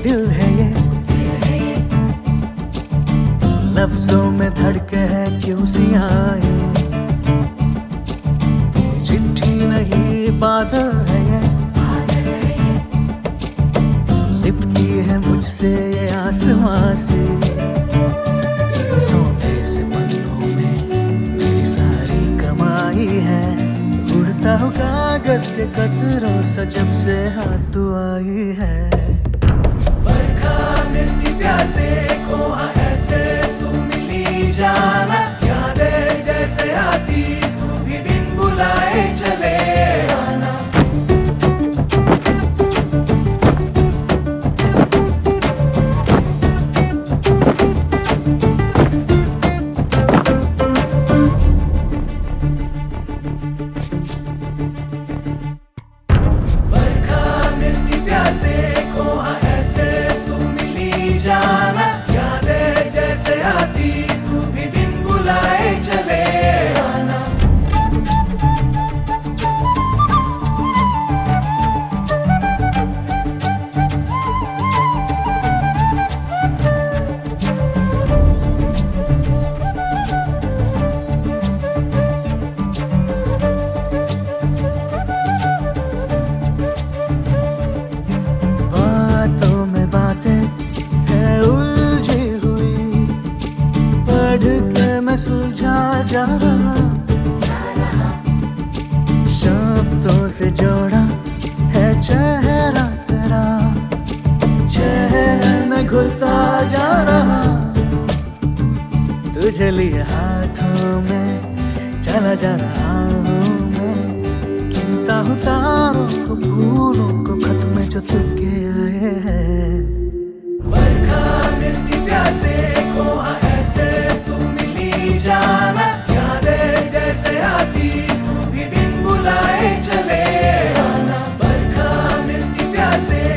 दिल है ये, लफ्जों में धड़के है क्यों सी आए, चिट्ठी नहीं बादल है ये, लिपटी है मुझसे ये आसमां से, सौदे से पन्नों में मेरी सारी कमाई है, उड़ता हूँ कागज के कतरों से जब से हाथ तू आई है। बरखा मिलती प्यासे को ऐसे तू मिली जाना, यादें जैसे आती तू भी बिन बुलाए चले आना। प्यासे को ऐसे तू मिली जाना, यादें जैसे आती तू भी बिन बुलाए चले आना। बातों में बातें है उलझी हुई, पढ़ के मैं सुलझा जा रहा, शब्दों से जोड़ा है चेहरा तेरा, चेहरे में घुलता जा रहा, तुझे लिए हाथों में चला जा रहा हूँ मैं, गिनता हूँ तारों को फूलों को खत में जो तुझके आए हैं। बरखा मिलती प्यासे को ऐसे तू मिली जाना, यादें जैसे आती तू भी बिन बुलाए चले आना। बरखा मिलती प्यासे